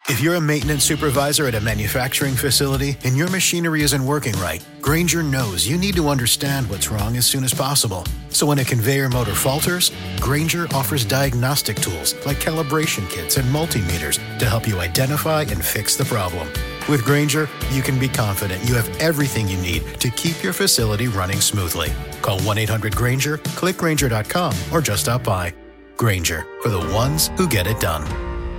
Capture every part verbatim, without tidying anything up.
If you're a maintenance supervisor at a manufacturing facility and your machinery isn't working right, Grainger knows you need to understand what's wrong as soon as possible. So when a conveyor motor falters, Grainger offers diagnostic tools like calibration kits and multimeters to help you identify and fix the problem. With Grainger, you can be confident you have everything you need to keep your facility running smoothly. Call one eight hundred Grainger, click Grainger dot com, or just stop by. Grainger, for the ones who get it done.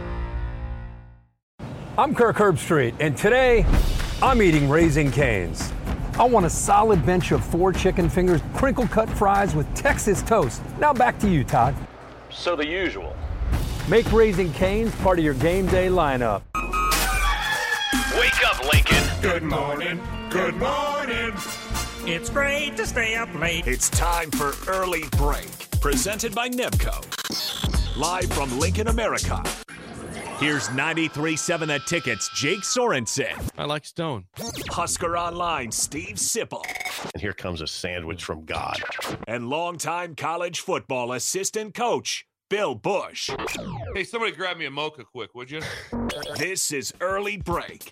I'm Kirk Herbstreit, and today I'm eating Raising Cane's. I want a solid bench of four chicken fingers, crinkle-cut fries with Texas toast. Now back to you, Todd. So the usual. Make Raising Cane's part of your game day lineup. Wake up, Lincoln. Good morning, good morning. It's great to stay up late. It's time for Early Break, presented by Nebco. Live from Lincoln, America. Here's ninety-three point seven The Ticket's Jake Sorensen. I like Stone. Husker Online, Steve Sipple. And here comes a sandwich from God. And longtime college football assistant coach, Bill Bush. Hey, somebody grab me a mocha quick, would you? This is Early Break.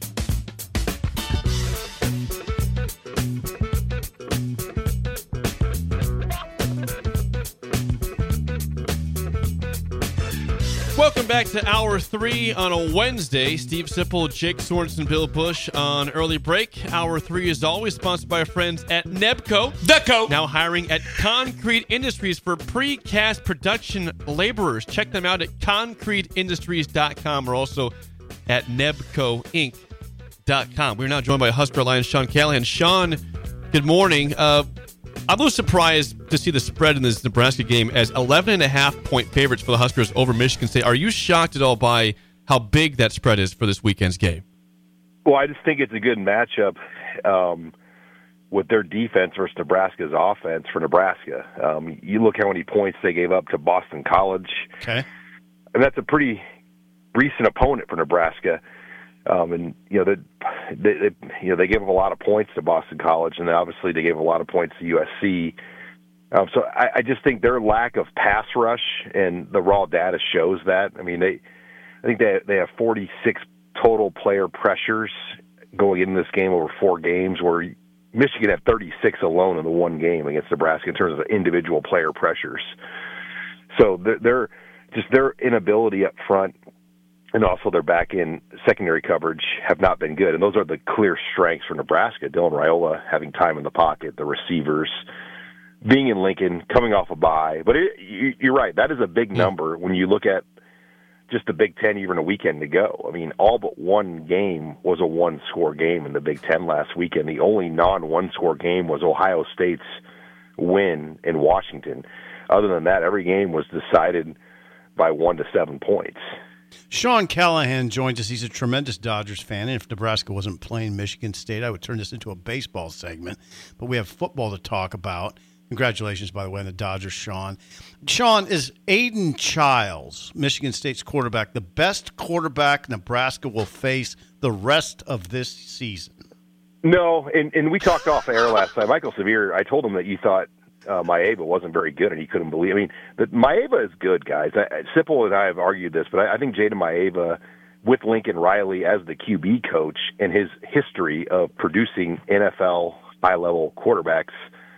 Welcome back to Hour three on a Wednesday. Steve Sipple, Jake Sorensen, Bill Bush on Early Break. Hour three is always sponsored by our friends at Nebco. Nebco. Now hiring at Concrete Industries for precast production laborers. Check them out at concrete industries dot com or also at nebco inc dot com. We're now joined by Husker Alliance Sean Callahan. Sean, good morning. Uh, I'm a little surprised to see the spread in this Nebraska game as eleven and a half point favorites for the Huskers over Michigan State. Are you shocked at all by how big that spread is for this weekend's game? Well, I just think it's a good matchup um, with their defense versus Nebraska's offense for Nebraska. Um, you look how many points they gave up to Boston College. Okay. And that's a pretty recent opponent for Nebraska. Um, and you know, they, they, you know, they gave up a lot of points to Boston College, and obviously they gave a lot of points to U S C. Um, so I, I just think their lack of pass rush and the raw data shows that. I mean, they, I think they they have forty-six total player pressures going into this game over four games, where Michigan had thirty-six alone in the one game against Nebraska in terms of individual player pressures. So they're, they're just their inability up front, and also their back-end secondary coverage have not been good. And those are the clear strengths for Nebraska. Dylan Raiola having time in the pocket, the receivers, being in Lincoln, coming off a bye. But it, you, you're right, that is a big number when you look at just the Big Ten even a weekend to go. I mean, all but one game was a one-score game in the Big Ten last weekend. The only non-one-score game was Ohio State's win in Washington. Other than that, every game was decided by one to seven points. Sean Callahan joins us. He's a tremendous Dodgers fan, and if Nebraska wasn't playing Michigan State, I would turn this into a baseball segment. But we have football to talk about. Congratulations, by the way, on the Dodgers, Sean. Sean, is Aiden Childs, Michigan State's quarterback, the best quarterback Nebraska will face the rest of this season? No, and, and we talked off air last night. Michael Severe, I told him that you thought Uh, Maeva wasn't very good, and he couldn't believe. I mean, the, Maeva is good, guys. I, Sipple and I have argued this, but I, I think Jaden Maeva, with Lincoln Riley as the Q B coach and his history of producing N F L high-level quarterbacks,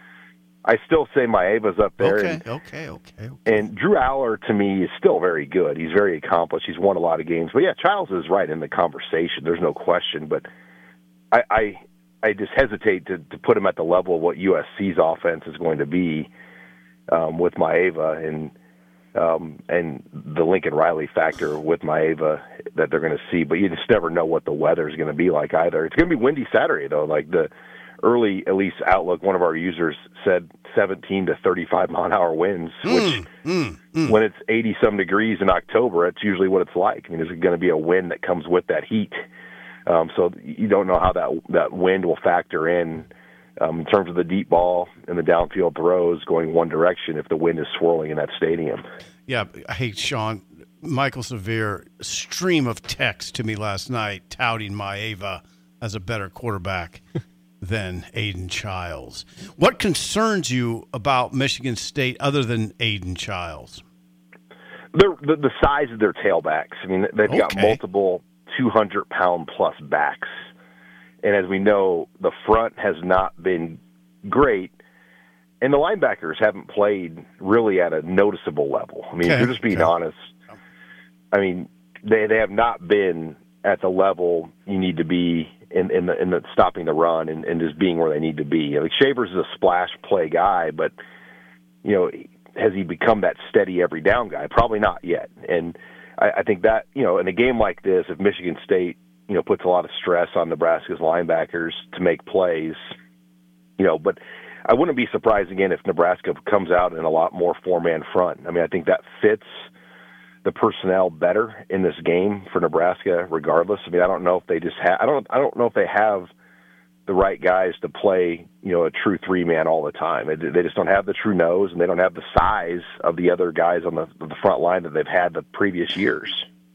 I still say Maeva's up there. Okay, and, okay, okay, okay. And Drew Aller, to me, is still very good. He's very accomplished. He's won a lot of games. But, yeah, Childs is right in the conversation. There's no question. But I, I – I just hesitate to, to put him at the level of what U S C's offense is going to be um, with Maeva and um, and the Lincoln Riley factor with Maeva that they're going to see. But you just never know what the weather is going to be like either. It's going to be windy Saturday, though. Like the early, at least, outlook, one of our users said seventeen to thirty-five mile an hour winds, mm, which mm, mm. when it's eighty-some degrees in October, that's usually what it's like. I mean, there's going to be a wind that comes with that heat. Um, so you don't know how that that wind will factor in um, in terms of the deep ball and the downfield throws going one direction if the wind is swirling in that stadium. Yeah, hey, Sean, Michael Severe, stream of text to me last night touting Maeva as a better quarterback than Aiden Childs. What concerns you about Michigan State other than Aiden Childs? They're, the, the size of their tailbacks. I mean, they've Okay. got multiple two hundred pound plus backs. And as we know, the front has not been great. And the linebackers haven't played really at a noticeable level. I mean, Okay. if you're just being Okay. honest, I mean, they they have not been at the level you need to be in, in the in the stopping the run and, and just being where they need to be. Like Shavers is a splash play guy, but you know, has he become that steady every down guy? Probably not yet. And I, I think that, you know, in a game like this, if Michigan State, you know, puts a lot of stress on Nebraska's linebackers to make plays, you know, but I wouldn't be surprised again if Nebraska comes out in a lot more four-man front. I mean, I think that fits the personnel better in this game for Nebraska regardless. I mean, I don't know if they just have, I don't, I don't know if they have the right guys to play, you know, a true three-man all the time. They, they just don't have the true nose, and they don't have the size of the other guys on the, the front line that they've had the previous years.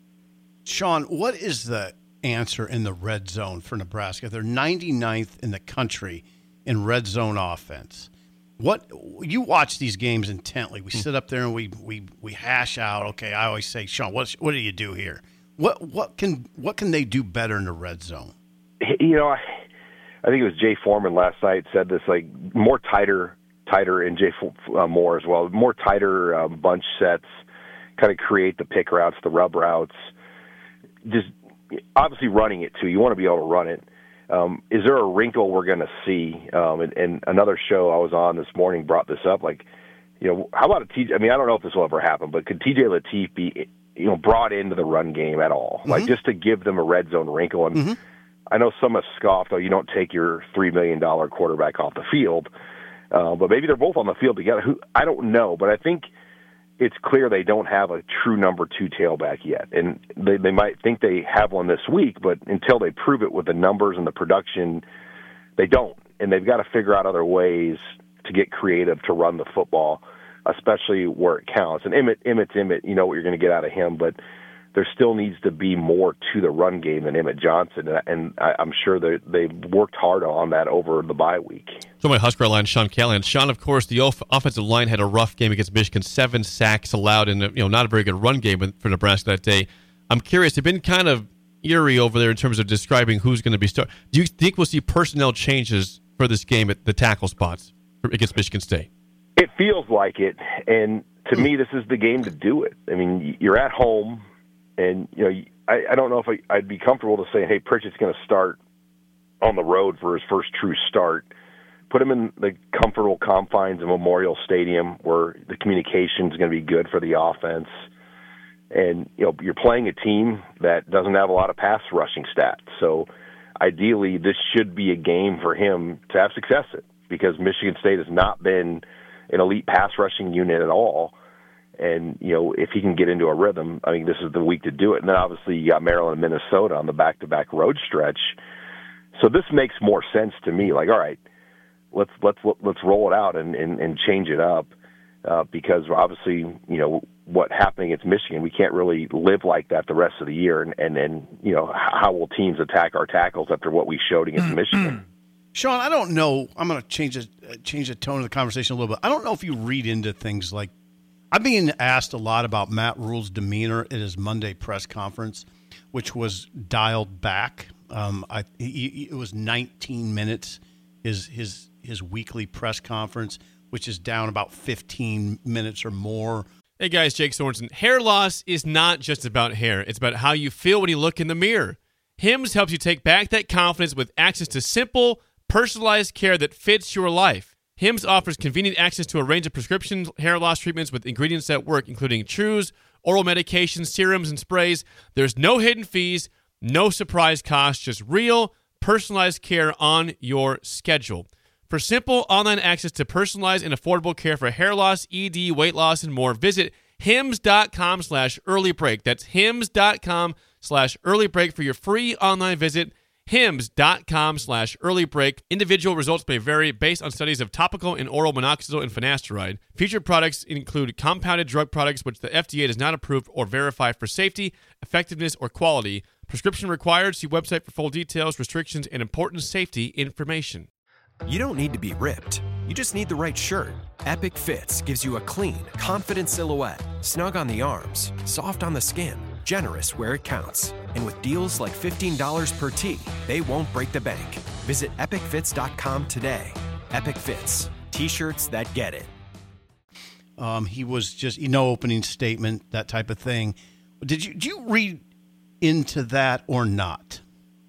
Sean, what is the answer in the red zone for Nebraska? They're ninety-ninth in the country in red zone offense. What you watch these games intently. We sit up there and we we we hash out. Okay, I always say, Sean, what what do you do here? What what can what can they do better in the red zone? You know, I, I think it was Jay Foreman last night said this, like more tighter, tighter, and Jay uh, Moore as well. More tighter um, bunch sets, kind of create the pick routes, the rub routes. Just obviously running it too. You want to be able to run it. Um, is there a wrinkle we're going to see? Um, and, and another show I was on this morning brought this up. Like, you know, how about a T J? I mean, I don't know if this will ever happen, but could T J Lateef be, you know, brought into the run game at all? Mm-hmm. Like just to give them a red zone wrinkle. And mm-hmm. I know some have scoffed, oh, you don't take your three million dollars quarterback off the field. Uh, but maybe they're both on the field together. Who I don't know, but I think it's clear they don't have a true number two tailback yet. And they, they might think they have one this week, but until they prove it with the numbers and the production, they don't. And they've got to figure out other ways to get creative to run the football, especially where it counts. And Emmett, Emmett's Emmett, you know what you're going to get out of him, but there still needs to be more to the run game than Emmett Johnson. And I, I'm sure they, they've worked hard on that over the bye week. So my Husker line, Sean Callahan. Sean, of course, the off- offensive line had a rough game against Michigan, seven sacks allowed, and you know not a very good run game for Nebraska that day. I'm curious, they've been kind of eerie over there in terms of describing who's going to be start. Do you think we'll see personnel changes for this game at the tackle spots against Michigan State? It feels like it, and to me, this is the game to do it. I mean, you're at home, and you know, I, I don't know if I, I'd be comfortable to say, hey, Pritchett's going to start on the road for his first true start. Put him in the comfortable confines of Memorial Stadium where the communication is going to be good for the offense. And, you know, you're playing a team that doesn't have a lot of pass rushing stats. So ideally, this should be a game for him to have success in because Michigan State has not been an elite pass rushing unit at all. And, you know, if he can get into a rhythm, I think this is the week to do it. And then obviously you got Maryland and Minnesota on the back-to-back road stretch. So this makes more sense to me. Like, all right, let's let's let's roll it out and, and, and change it up uh, because obviously, you know, what happened against Michigan, we can't really live like that the rest of the year. And, and then, you know, how will teams attack our tackles after what we showed against Michigan? Sean, I don't know. I'm going to change the, uh, change the tone of the conversation a little bit. I don't know if you read into things like, I'm being asked a lot about Matt Rule's demeanor at his Monday press conference, which was dialed back. Um, I, he, it was nineteen minutes, his his his weekly press conference, which is down about fifteen minutes or more. Hey guys, Jake Sorensen. Hair loss is not just about hair. It's about how you feel when you look in the mirror. Hims helps you take back that confidence with access to simple, personalized care that fits your life. Hims offers convenient access to a range of prescription hair loss treatments with ingredients that work, including chews, oral medications, serums, and sprays. There's no hidden fees, no surprise costs, just real, personalized care on your schedule. For simple online access to personalized and affordable care for hair loss, E D, weight loss, and more, visit hims.com slash early break. That's hims.com slash early break for your free online visit. hims.com slash early break. Individual results may vary based on studies of topical and oral minoxidil and finasteride. Featured products include compounded drug products which the F D A does not approve or verify for safety, effectiveness, or quality. Prescription required. See website for full details, restrictions, and important safety information. You don't need to be ripped. You just need the right shirt. Epic Fits gives you a clean, confident silhouette, snug on the arms, soft on the skin, generous where it counts. And with deals like fifteen dollars per tee, they won't break the bank. Visit epic fits dot com today. Epic Fits. T-shirts that get it. Um, he was just, you know, opening statement, that type of thing. Did you, did you read into that or not?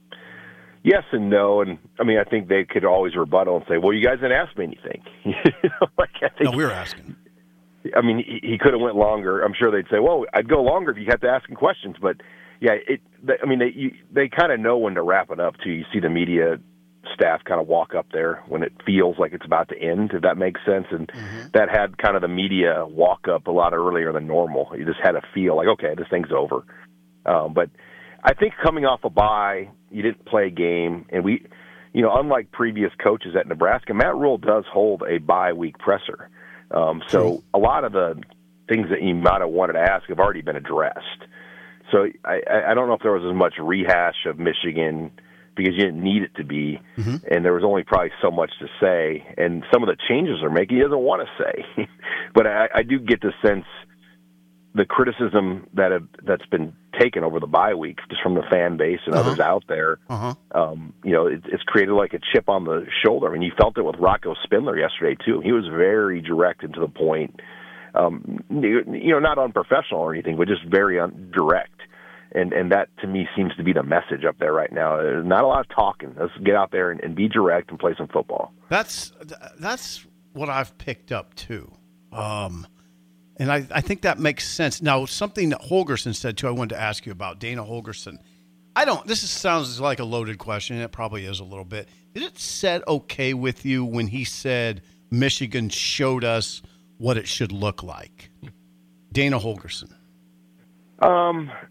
Yes and no, and I mean, I think they could always rebuttal and say, "Well, you guys didn't ask me anything." You know, like, I think, no, we were asking. I mean, he, he could have went longer. I'm sure they'd say, "Well, I'd go longer if you had to ask him questions." But yeah, it. They, I mean, they you, they kind of know when to wrap it up too. You see the media staff kind of walk up there when it feels like it's about to end, if that makes sense. And mm-hmm. that had kind of the media walk up a lot earlier than normal. You just had a feel like, okay, this thing's over. Um, but I think coming off a bye, you didn't play a game, and we, you know, unlike previous coaches at Nebraska, Matt Rule does hold a bye week presser. Um, so a lot of the things that you might have wanted to ask have already been addressed. So I, I don't know if there was as much rehash of Michigan because you didn't need it to be, mm-hmm. and there was only probably so much to say. And some of the changes they're making, he doesn't want to say. But I, I do get the sense the criticism that have, that's been taken over the bye week, just from the fan base and uh-huh. others out there, uh-huh. um, you know, it, it's created like a chip on the shoulder. I mean, you felt it with Rocco Spindler yesterday too. He was very direct and to the point. Um, you know, not unprofessional or anything, but just very un- direct. And and that, to me, seems to be the message up there right now. There's not a lot of talking. Let's get out there and, and be direct and play some football. That's that's what I've picked up, too. Um, and I, I think that makes sense. Now, something that Holgorsen said, too, I wanted to ask you about. Dana Holgorsen. I don't – this is, sounds like a loaded question. It probably is a little bit. Did it set okay with you when he said Michigan showed us what it should look like? Dana Holgorsen. Um –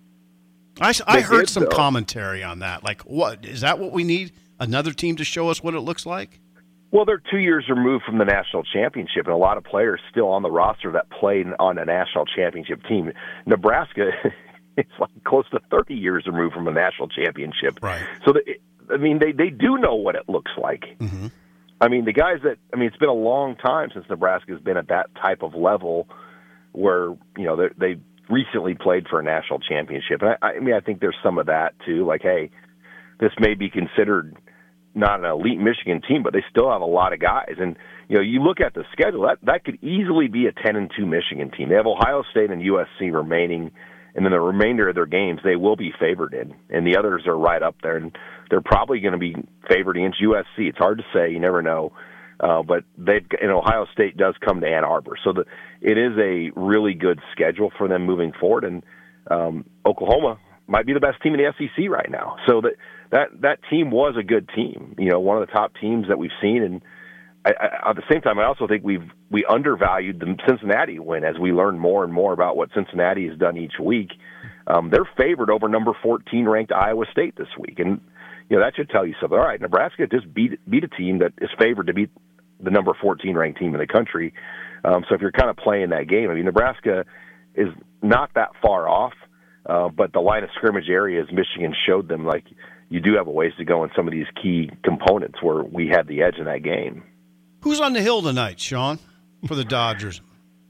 I, I heard some though. commentary on that. Like, what is that what we need? Another team to show us what it looks like? Well, they're two years removed from the national championship, and a lot of players still on the roster that played on a national championship team. Nebraska is like close to thirty years removed from a national championship. Right. So, the, I mean, they, they do know what it looks like. Mm-hmm. I mean, the guys that – I mean, it's been a long time since Nebraska's been at that type of level where, you know, they – recently played for a national championship. And I, I mean, I think there's some of that too. Like, hey, this may be considered not an elite Michigan team, but they still have a lot of guys. And, you know, you look at the schedule, that, that could easily be a ten and two Michigan team. They have Ohio State and U S C remaining, and then the remainder of their games they will be favored in. And the others are right up there, and they're probably going to be favored against U S C. It's hard to say. You never know. Uh, but they've and Ohio State does come to Ann Arbor, so the, it is a really good schedule for them moving forward. And um, Oklahoma might be the best team in the S E C right now. So that that that team was a good team, you know, one of the top teams that we've seen. And I, I, at the same time, I also think we've we undervalued the Cincinnati win as we learn more and more about what Cincinnati has done each week. Um, they're favored over number fourteen ranked Iowa State this week, and you know that should tell you something. All right, Nebraska just beat beat a team that is favored to beat the number fourteen ranked team in the country. Um, so if you're kind of playing that game, I mean, Nebraska is not that far off, uh, but the line of scrimmage areas Michigan showed them, like, you do have a ways to go in some of these key components where we had the edge in that game. Who's on the hill tonight, Sean, for the Dodgers?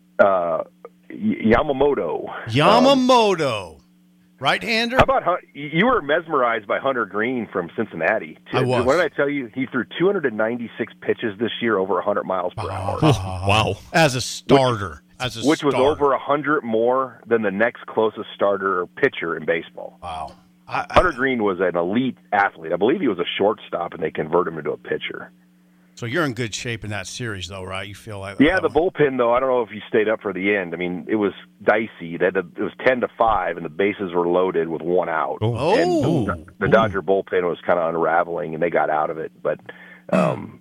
Uh, Yamamoto. Yamamoto. Um, Right-hander? How about you were mesmerized by Hunter Green from Cincinnati? I was. What did I tell you? He threw two hundred ninety-six pitches this year, over one hundred miles per hour. Wow! As a starter, which, as a which starter. was over one hundred more than the next closest starter or pitcher in baseball. Wow! I, I, Hunter Green was an elite athlete. I believe he was a shortstop, and they converted him into a pitcher. So you're in good shape in that series, though, right? You feel like yeah. The bullpen, though, I don't know if you stayed up for the end. I mean, it was dicey. That it was ten to five, and the bases were loaded with one out. Oh, and the, the Dodger bullpen was kind of unraveling, and they got out of it. But um,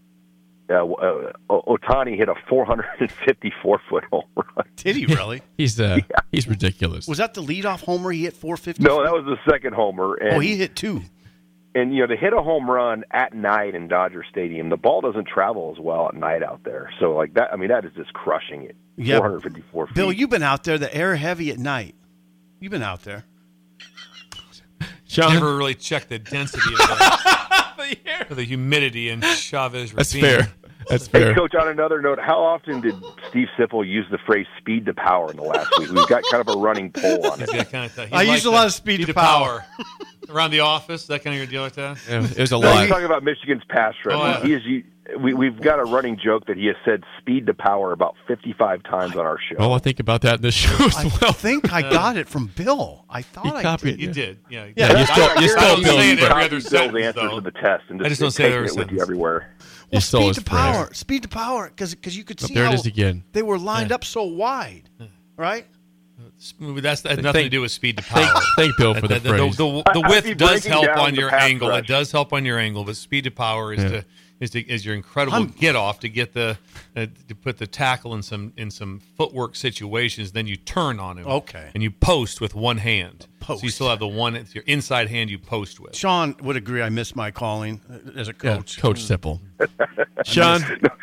uh, uh, Ohtani hit a four hundred fifty-four foot home run. Did he really? he's uh, yeah. he's ridiculous. Was that the leadoff homer? He hit four fifty? No, that was the second homer. And, oh, he hit two. And, you know, to hit a home run at night in Dodger Stadium, the ball doesn't travel as well at night out there. So, like that, I mean, that is just crushing it. Yeah. four hundred fifty-four feet. Bill, you've been out there, the air heavy at night. You've been out there. Sean? Never really checked the density of that. The air fair. For the humidity in Chavez That's Ravine. fair. That's fair. Hey, Coach, on another note, how often did Steve Sipple use the phrase speed to power in the last week? We've got kind of a running poll on it. Yeah, kind of thing. I used a lot of speed to power. Around the office, that kind of your deal like that? Yeah, it was a No, lot. he's talking about Michigan's pass rush. Oh, yeah. He is, he, we, we've got a running joke that he has said speed to power about fifty-five times on our show. Well, I'll think about that in this show as I well. think I got it from Bill. I thought He I copied did. You did, yeah. Yeah, Yeah, you stole, you I stole don't Bill's say it phrase. every other Bill's sentence, answers though. to the test and just I just don't say taking every it with sentence. you everywhere. You Well, stole speed his to phrase. power. Speed to power. Because you could Oh, see there it how is again. they were lined Yeah. up so wide, right? That's that had Thank- nothing to do with speed to power. Thank, thank Bill for the the, the, phrase. the, the I'd width be does breaking help down on the your pass angle. rush. It does help on your angle, but speed to power is Yeah. to is to, is your incredible I'm- get off to get the uh, to put the tackle in some in some footwork situations. Then you turn on him. Okay. And you post with one hand. Post. So you still have the one it's your inside hand you post with. Sean would agree I missed my calling uh, as a Yeah, coach. Coach Sipple. Sean,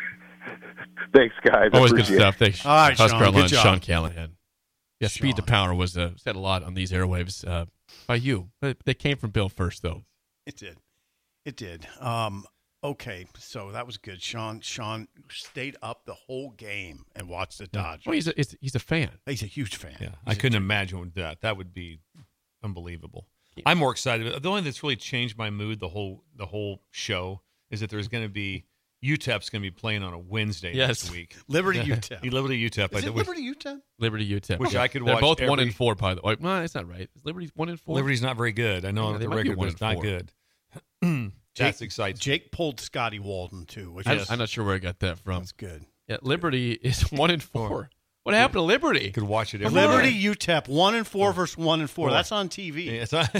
Thanks, guys. I always good appreciate it. stuff. Thanks, All right, Husker Sean, Online, good job. Sean Callahan. Yeah, speed to Sean. power was uh, said a lot on these airwaves uh, by you. But they came from Bill first, though. It did. It did. Um, okay, so that was good. Sean Sean stayed up the whole game and watched the Dodgers. Well, he's a, he's, he's a fan. He's a huge fan. Yeah, He's I a couldn't huge- imagine that. That would be unbelievable. I'm more excited. The only thing that's really changed my mood the whole the whole show is that there's going to be U T E P's going to be playing on a Wednesday Yes. next week. Liberty U T E P. Liberty U T E P. Is I it which- Liberty U T E P? Liberty U T E P. Which I could They're watch both one every- and four, by the way. No, that's not right. Is Liberty one and four? Liberty's not very good. I know Yeah, they the might be record, one but it's and not four. good. That's exciting. Jake pulled Scotty Walden too, which I'm, is I'm not sure where I got that from. that's good. Yeah, Liberty is one and four. What happened to Liberty? You could watch it every Liberty day. U T E P one and four versus one and four. Four. That's on T V. Yeah, it's not-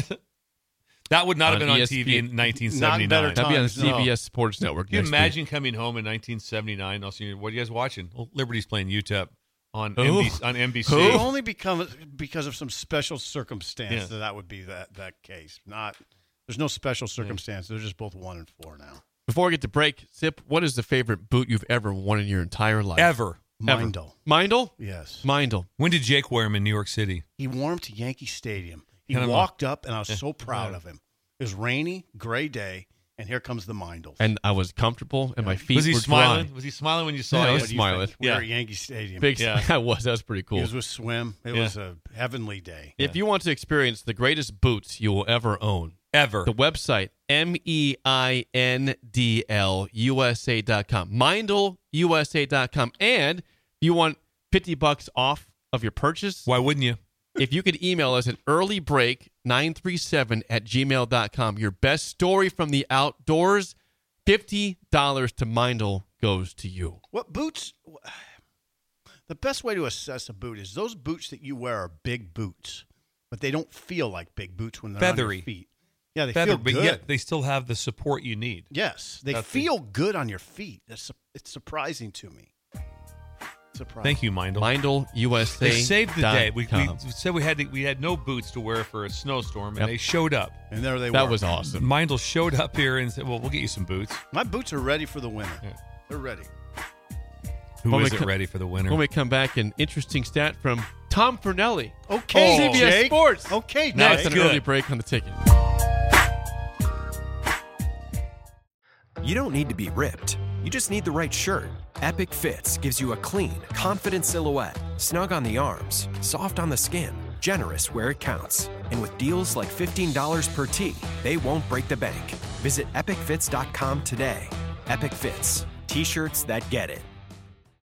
that would not have On been on E S T P V N. in nineteen Not in better seventy-nine. That'd be on times, no. C B S Sports Network. Can you next imagine week. coming home in nineteen seventy-nine? Also, you- what are you guys watching? Well, Liberty's playing U T E P on Who? N B C. On N B C. Who? It only become because of some special circumstance Yeah. that that would be that that case. Not there's no special circumstance. They're just both one and four now. Before we get to break, Sip, what is the favorite boot you've ever worn in your entire life? Ever. Ever. Mindel. Mindel? Yes. Mindel. When did Jake wear him in New York City? He wore him to Yankee Stadium. He Kind of a- walked up, and I was Yeah. so proud Yeah. of him. It was rainy, gray day, and here comes the Mindels. And I was comfortable, and my feet Was he were smiling? dry. Was he smiling when you saw Yeah, I him? was What do you smiling. think? We were Yeah. at Yankee Stadium. Big, Yeah. I was. That was pretty cool. He was with Swim. It Yeah. was a heavenly day. If you want to experience the greatest boots you will ever own, Ever. the website, M E I N D L U S A dot com, Mindel U S A dot com. And if you want fifty bucks off of your purchase, Why wouldn't you? if you could email us at earlybreak nine three seven at gmail dot com, your best story from the outdoors, fifty dollars to Mindel goes to you. What boots? The best way to assess a boot is those boots that you wear are big boots, but they don't feel like big boots when they're on Feathery. your feet. Yeah, they Feather, feel but good. yet they still have the support you need. Yes, they That's the- feel good on your feet. It's, it's surprising to me. Surprising. Thank you, Mindel. Mindel U S A. They saved the day. We, we com. said we had to, we had no boots to wear for a snowstorm, and Yep. they showed up. And there they That were. was awesome. Mindel showed up here and said, "Well, we'll get you some boots." My boots are ready for the winter. Yeah. They're ready. Who When we isn't co- ready for the winter? When we come back, an interesting stat from Tom Fernelli. Okay, C B S Jake. Sports. Okay, Now Jake. it's an good. early break on the ticket. You don't need to be ripped. You just need the right shirt. Epic Fits gives you a clean, confident silhouette, snug on the arms, soft on the skin, generous where it counts. And with deals like fifteen dollars per tee, they won't break the bank. Visit epic fits dot com today. Epic Fits. T-shirts that get it.